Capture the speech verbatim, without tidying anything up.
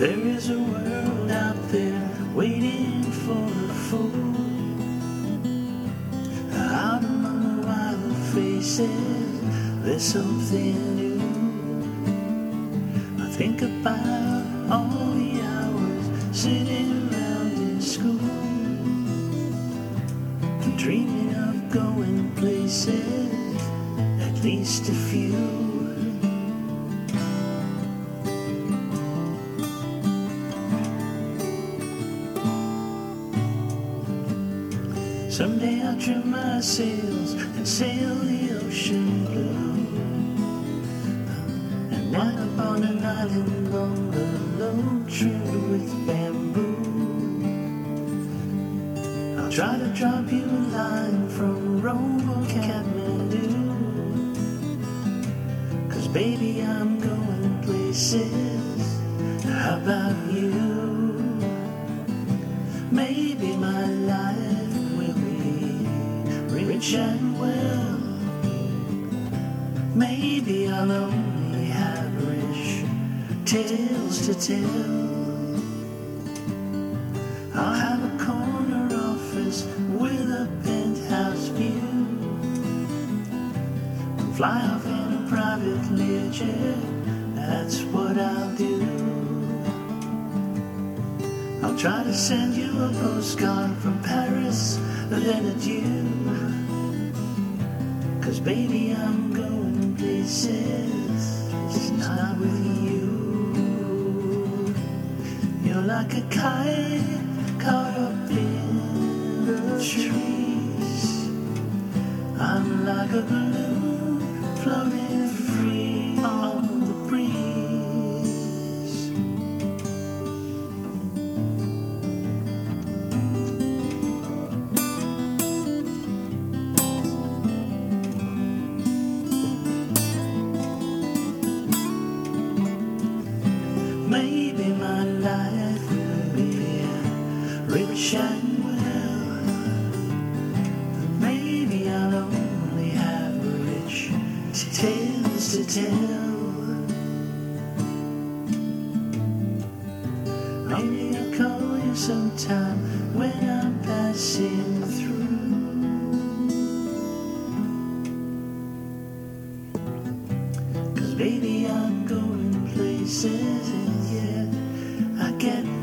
There is a world out there waiting for a fool. Out among the wild faces, there's something new. I think about all the hours sitting around in school, and dreaming of going places, at least a few. Someday I'll trim my sails and sail the ocean blue, and wind up on an island long alone, trimmed with bamboo. I'll try to drop you a line from Rome or Kathmandu, 'cause baby I'm going places. How about you? Maybe my life rich and well. Maybe I'll only have rich tales to tell. I'll have a corner office with a penthouse view, and fly off in a private Learjet, that's what I'll do. I'll try to send you a postcard from Paris, then adieu, 'cause baby I'm going places, it's not with you. You're like a kite caught up in the trees. I'm like a balloon floating free on the breeze. Maybe my life will be rich and well. Maybe I'll only have rich tales to tell. Maybe I'll call you sometime when I'm passing through, 'cause baby I'm going places, and yeah, I get